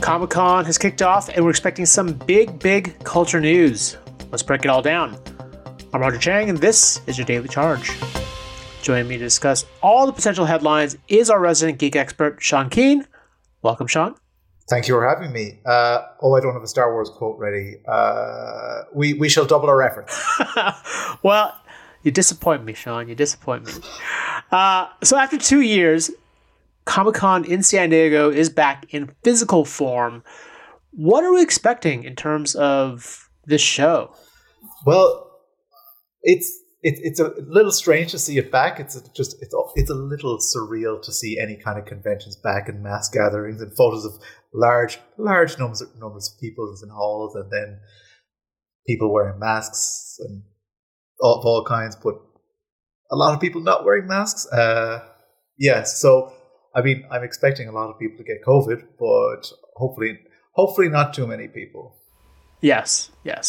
Comic-Con has kicked off and we're expecting some big culture news. Let's break it all down. I'm Roger Chang and this is your Daily Charge. Joining me to discuss all the potential headlines is our resident geek expert, Sean Keane. Welcome, Sean. Thank you for having me. I don't have a Star Wars quote ready. We shall double our efforts. Well, you disappoint me, Sean. You disappoint me. So after 2 years, Comic-Con in San Diego is back in physical form. What are we expecting in terms of this show? Well, it's a little strange to see it back. It's a little surreal to see any kind of conventions back in mass gatherings and photos of large numbers of people in halls, and then people wearing masks and of all kinds, but a lot of people not wearing masks. So I mean, I'm expecting a lot of people to get COVID, but hopefully not too many people. Yes.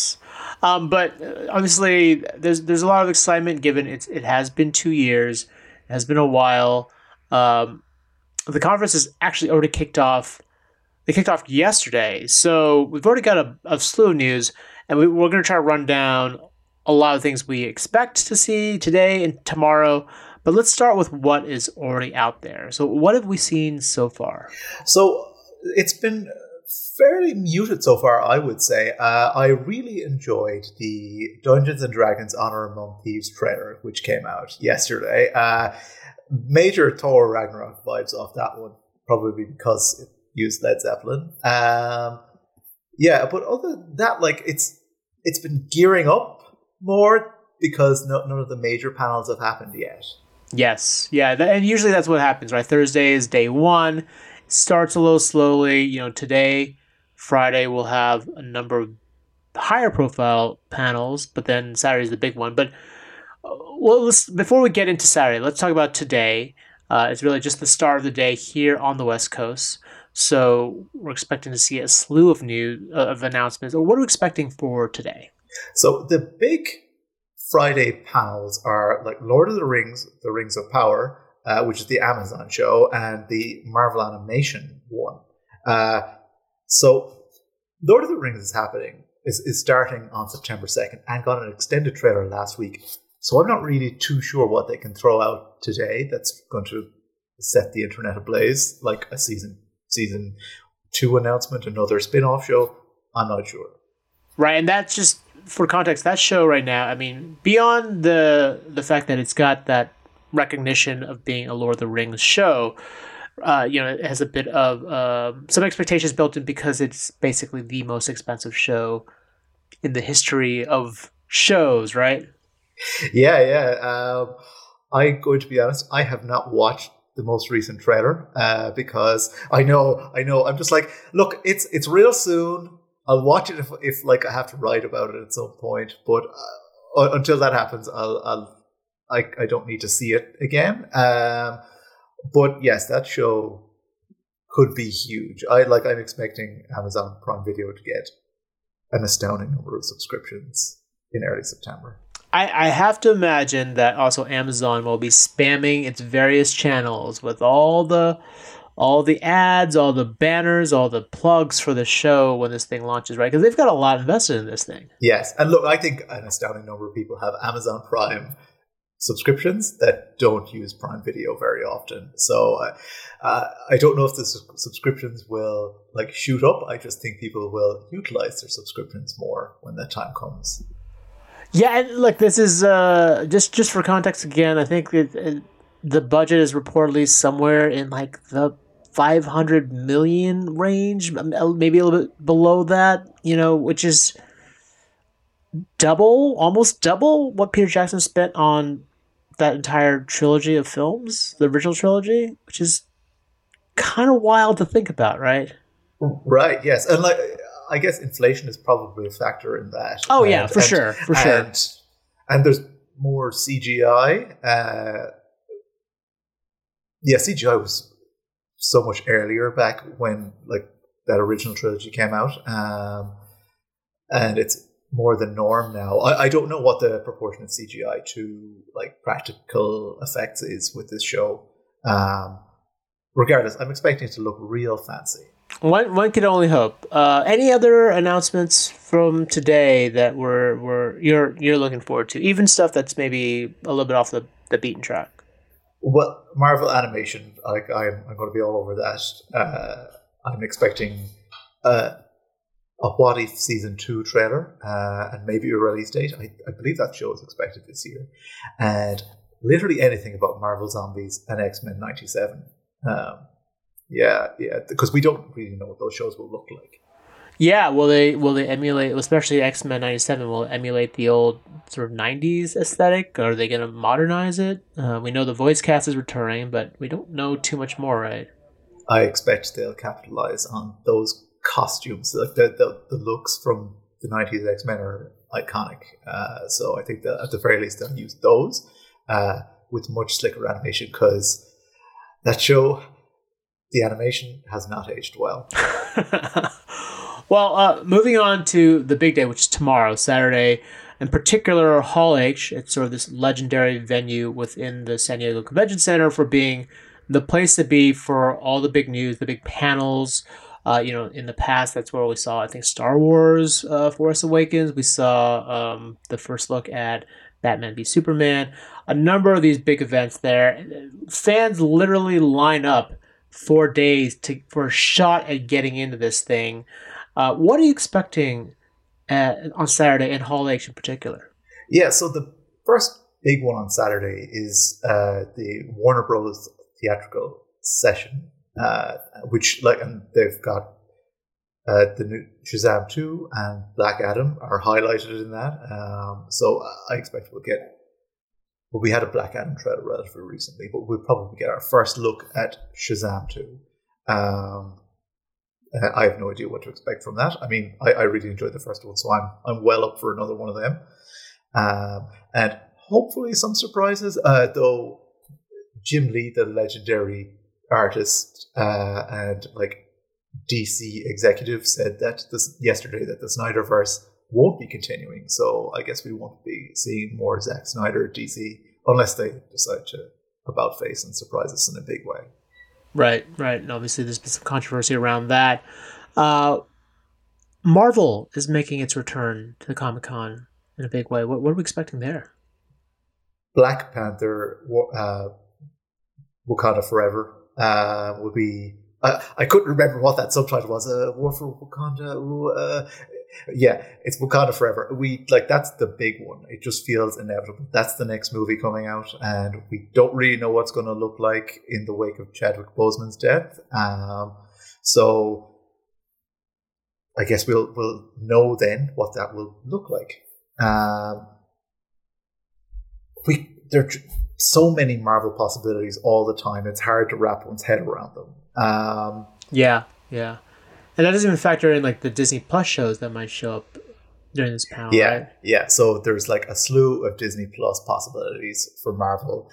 But obviously, there's a lot of excitement given it has been 2 years, it has been a while. The conference has actually already kicked off. They kicked off yesterday, so we've already got a slew of news, and we're going to try to run down a lot of things we expect to see today and tomorrow. But let's start with what is already out there. So what have we seen so far? So it's been fairly muted so far, I would say. I really enjoyed the Dungeons & Dragons Honor Among Thieves trailer, which came out yesterday. Major Thor Ragnarok vibes off that one, probably because it used Led Zeppelin. But other than that, it's been gearing up more because none of the major panels have happened yet. Yes, yeah, and usually that's what happens, right? Thursday is day one. It starts a little slowly. Today, Friday, we'll have a number of higher profile panels, but then Saturday's the big one. But before we get into Saturday, let's talk about today. It's really just the start of the day here on the West Coast. So we're expecting to see a slew of of announcements. What are we expecting for today? So the big Friday panels are like Lord of the Rings of Power, which is the Amazon show, and the Marvel Animation one. So Lord of the Rings is starting on September 2nd and got an extended trailer last week. So I'm not really too sure what they can throw out today that's going to set the internet ablaze, like a season 2 announcement, another spin-off show. I'm not sure. Right, and that's just for context, that show right now, I mean, beyond the fact that it's got that recognition of being a Lord of the Rings show, it has a bit of some expectations built in because it's basically the most expensive show in the history of shows, right? Yeah. I'm going to be honest, I have not watched the most recent trailer because I know. I'm just like, look, it's real soon. I'll watch it if I have to write about it at some point. But until that happens, I don't need to see it again. But yes, that show could be huge. I'm expecting Amazon Prime Video to get an astounding number of subscriptions in early September. I have to imagine that also Amazon will be spamming its various channels with all the ads, all the banners, all the plugs for the show when this thing launches, right? Because they've got a lot invested in this thing. Yes. And look, I think an astounding number of people have Amazon Prime subscriptions that don't use Prime Video very often. So I don't know if the subscriptions will shoot up. I just think people will utilize their subscriptions more when that time comes. Yeah, and look, this is just for context again. I think the budget is reportedly somewhere in the 500 million range, maybe a little bit below that. Which is almost double what Peter Jackson spent on that entire trilogy of films, the original trilogy, which is kind of wild to think about, right? Right. Yes, and I guess inflation is probably a factor in that. Oh, yeah, for sure. And there's more CGI. CGI was so much earlier back when that original trilogy came out. And it's more the norm now. I don't know what the proportion of CGI to practical effects is with this show. Regardless, I'm expecting it to look real fancy. One can only hope. Any other announcements from today that you're looking forward to? Even stuff that's maybe a little bit off the beaten track. Well, Marvel animation, like I'm going to be all over that. I'm expecting a What If season 2 trailer and maybe a release date. I believe that show is expected this year, and literally anything about Marvel Zombies and X-Men '97. Yeah, because we don't really know what those shows will look like. Yeah, will they emulate, especially X-Men '97? Will it emulate the old sort of '90s aesthetic? Or are they going to modernize it? We know the voice cast is returning, but we don't know too much more, right? I expect they'll capitalize on those costumes. Like the looks from the '90s X-Men are iconic. So I think that at the very least they'll use those with much slicker animation, because that show, the animation has not aged well. Well, moving on to the big day, which is tomorrow, Saturday, in particular, Hall H. It's sort of this legendary venue within the San Diego Convention Center for being the place to be for all the big news, the big panels. In the past, that's where we saw, I think, Star Wars, Force Awakens. We saw the first look at Batman v Superman. A number of these big events there. Fans literally line up 4 days for a shot at getting into this thing. What are you expecting on Saturday in Hall H in particular? Yeah, so the first big one on Saturday is the Warner Bros. Theatrical session, which and they've got the new Shazam 2 and Black Adam are highlighted in that. So I expect we had a Black Adam trailer relatively recently, but we'll probably get our first look at Shazam 2. I have no idea what to expect from that. I mean, I really enjoyed the first one, so I'm well up for another one of them. And hopefully some surprises, though Jim Lee, the legendary artist and DC executive, said that yesterday that the Snyderverse won't be continuing. So I guess we won't be seeing more Zack Snyder at DC unless they decide to about face and surprise us in a big way. Right. And obviously there's been some controversy around that. Marvel is making its return to the Comic-Con in a big way. What are we expecting there? Black Panther, Wakanda Forever will be. I couldn't remember what that subtitle was. War for Wakanda. Yeah, it's Wakanda Forever. That's the big one. It just feels inevitable. That's the next movie coming out, and we don't really know what's going to look like in the wake of Chadwick Boseman's death. So I guess we'll know then what that will look like. There are so many Marvel possibilities all the time. It's hard to wrap one's head around them. Yeah. And that doesn't even factor in the Disney Plus shows that might show up during this panel. Yeah, right? Yeah. So there's a slew of Disney Plus possibilities for Marvel.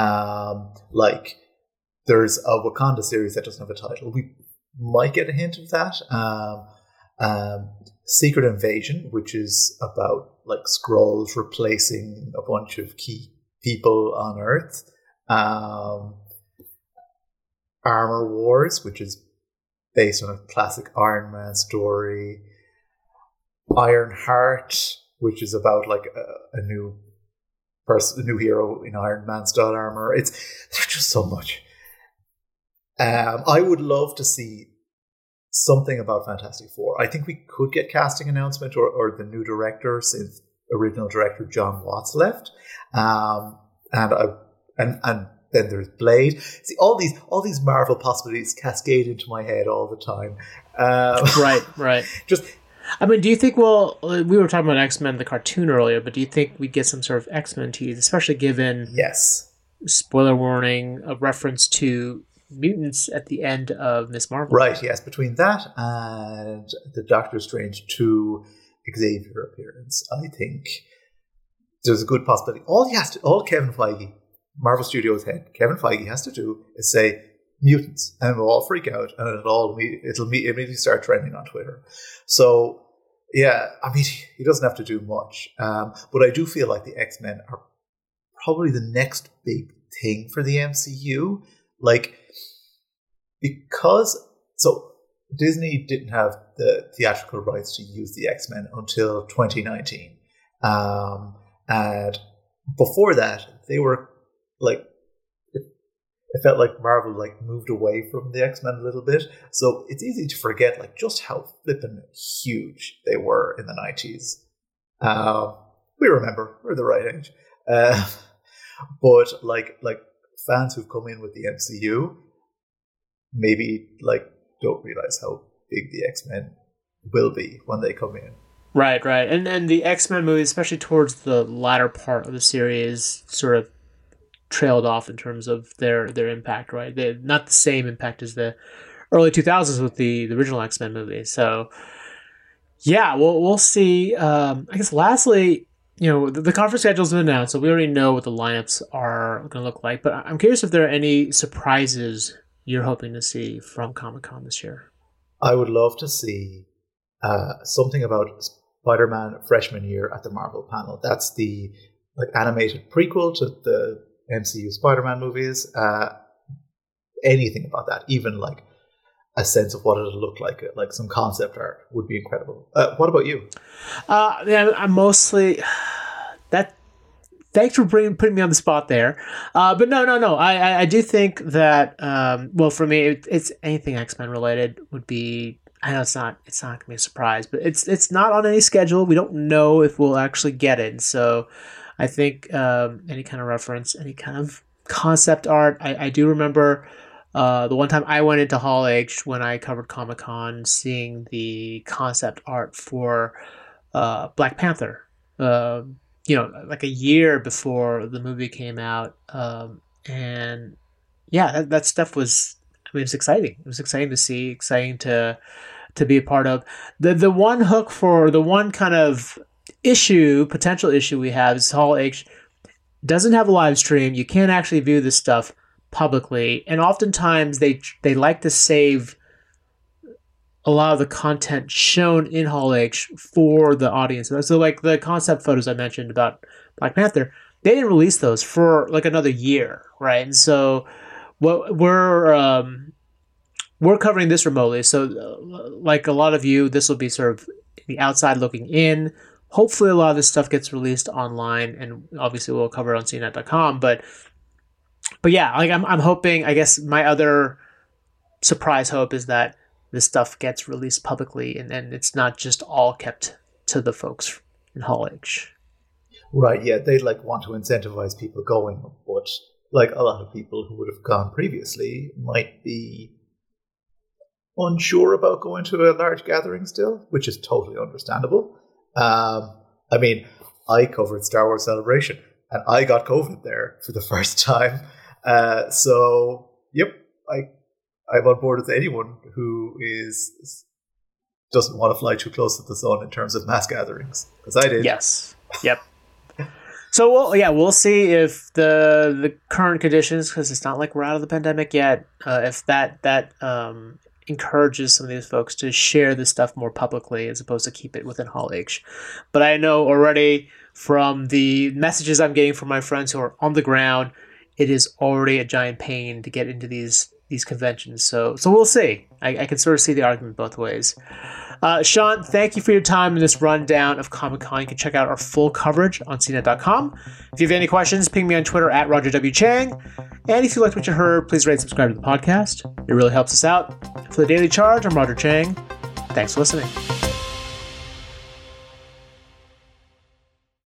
There's a Wakanda series that doesn't have a title. We might get a hint of that. Secret Invasion, which is about Skrulls replacing a bunch of key people on Earth. Armor Wars, which is based on a classic Iron Man story. Ironheart, which is about a new hero in Iron Man style armor. There's just so much. I would love to see something about Fantastic Four. I think we could get casting announcement or the new director, since original director John Watts left. And then there's Blade. See, all these Marvel possibilities cascade into my head all the time. Right. Just, I mean, do you think we were talking about X-Men the cartoon earlier, but do you think we get some sort of X-Men tease, especially given spoiler warning, a reference to mutants at the end of Miss Marvel? Right. Yes, between that and the Doctor Strange 2 Xavier appearance, I think there's a good possibility. All Kevin Feige, Marvel Studios head, Kevin Feige has to do is say mutants, and we'll all freak out, and it'll immediately start trending on Twitter. So, yeah, I mean, he doesn't have to do much. But I do feel like the X-Men are probably the next big thing for the MCU. Disney didn't have the theatrical rights to use the X-Men until 2019. And before that, they were like, it felt like Marvel like moved away from the X-Men a little bit. So it's easy to forget like just how flippin' huge they were in the 90s. We remember, we're the right age. But like fans who've come in with the MCU maybe like don't realize how big the X-Men will be when they come in. Right. And the X-Men movies, especially towards the latter part of the series, sort of trailed off in terms of their impact, right? They're not the same impact as the early 2000s with the original X-Men movie. So, yeah, we'll see. I guess lastly, the conference schedule's been announced, so we already know what the lineups are going to look like. But I'm curious if there are any surprises you're hoping to see from Comic-Con this year. I would love to see something about Spider-Man freshman year at the Marvel panel. That's the animated prequel to the MCU Spider-Man movies. Anything about that, even like a sense of what it'll look like some concept art would be incredible. What about you? Yeah, I'm mostly that. Thanks for putting me on the spot there. But no. I do think that for me, it's anything X-Men related would be. I know it's not gonna be a surprise, but it's not on any schedule. We don't know if we'll actually get it. So I think any kind of reference, any kind of concept art. I do remember the one time I went into Hall H when I covered Comic-Con, seeing the concept art for Black Panther. Like a year before the movie came out, and yeah, that stuff was. I mean, it was exciting. It was exciting to see, exciting to be a part of. The one hook for the one kind of potential issue we have is Hall H doesn't have a live stream. You can't actually view this stuff publicly, and oftentimes they like to save a lot of the content shown in Hall H for the audience. So like the concept photos I mentioned about Black Panther, they didn't release those for like another year, right? And so what we're covering this remotely. So like a lot of you, this will be sort of the outside looking in. Hopefully a lot of this stuff gets released online, and obviously we'll cover it on CNET.com. But yeah, like I'm hoping, I guess my other surprise hope is that this stuff gets released publicly and it's not just all kept to the folks in Hall H. Right, yeah, they'd want to incentivize people going, but a lot of people who would have gone previously might be unsure about going to a large gathering still, which is totally understandable. I mean, I covered Star Wars Celebration and I got COVID there for the first time. So, yep, I'm on board with anyone who doesn't want to fly too close to the sun in terms of mass gatherings, because I did. Yes. Yep. So we'll see if the current conditions, because it's not like we're out of the pandemic yet, if that encourages some of these folks to share this stuff more publicly as opposed to keep it within Hall H. But I know already from the messages I'm getting from my friends who are on the ground, it is already a giant pain to get into these conventions. So we'll see. I can sort of see the argument both ways. Sean, thank you for your time in this rundown of Comic-Con. You can check out our full coverage on CNET.com. If you have any questions, ping me on Twitter at Roger W. Chang. And if you liked what you heard, please rate and subscribe to the podcast. It really helps us out. For the Daily Charge, I'm Roger Chang. Thanks for listening.